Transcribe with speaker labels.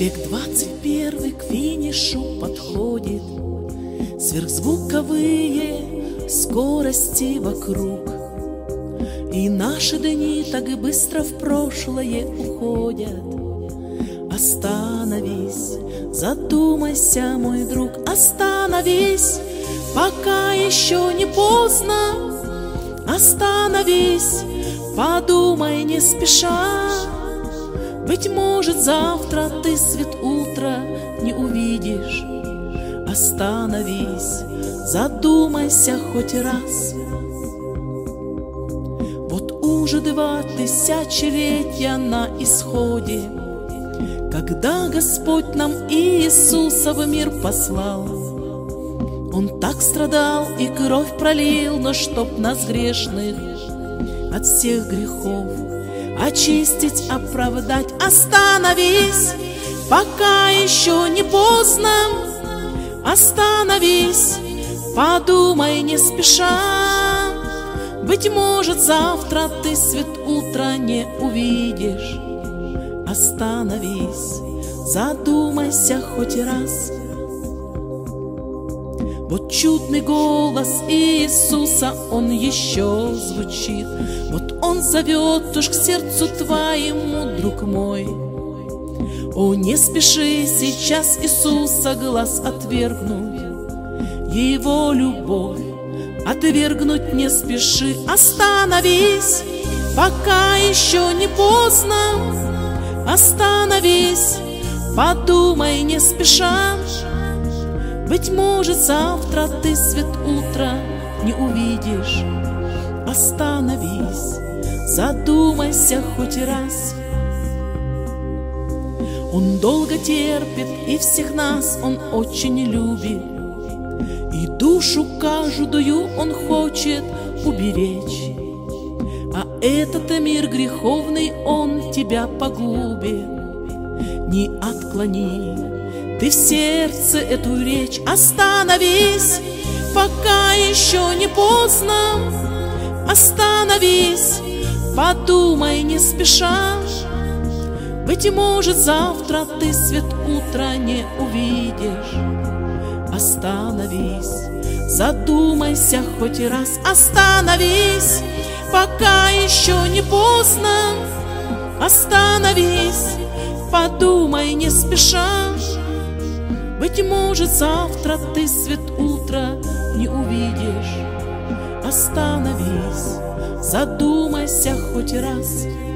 Speaker 1: Век 21 к финишу подходит, сверхзвуковые скорости вокруг, и наши дни так и быстро в прошлое уходят. Остановись, задумайся, мой друг, остановись, пока еще не поздно. Остановись, подумай не спеша. Быть может, завтра ты свет утра не увидишь. Остановись, задумайся хоть раз. Вот уже 2 тысячелетия на исходе, когда Господь нам Иисуса в мир послал. Он так страдал и кровь пролил, но чтоб нас грешных от всех грехов очистить, оправдать. Остановись, пока еще не поздно. Остановись, подумай не спеша. Быть может, завтра ты свет утра не увидишь. Остановись, задумайся хоть раз. Вот чудный голос Иисуса, он еще звучит. Вот он зовет уж к сердцу твоему, друг мой. О, не спеши сейчас Иисуса глаз отвергнуть, Его любовь отвергнуть не спеши. Остановись, пока еще не поздно. Остановись, подумай не спеша. Быть может, завтра ты свет утра не увидишь. Остановись, задумайся хоть раз. Он долго терпит, и всех нас Он очень любит, и душу каждую Он хочет уберечь. А этот мир греховный, он тебя погубит. Не отклони ты в сердце эту речь. Остановись, пока еще не поздно. Остановись, подумай не спеша. Быть может, завтра ты свет утра не увидишь. Остановись, задумайся хоть раз. Остановись, пока еще не поздно. Остановись, подумай не спеша. Быть может, завтра ты свет утра не увидишь. Остановись, задумайся хоть раз.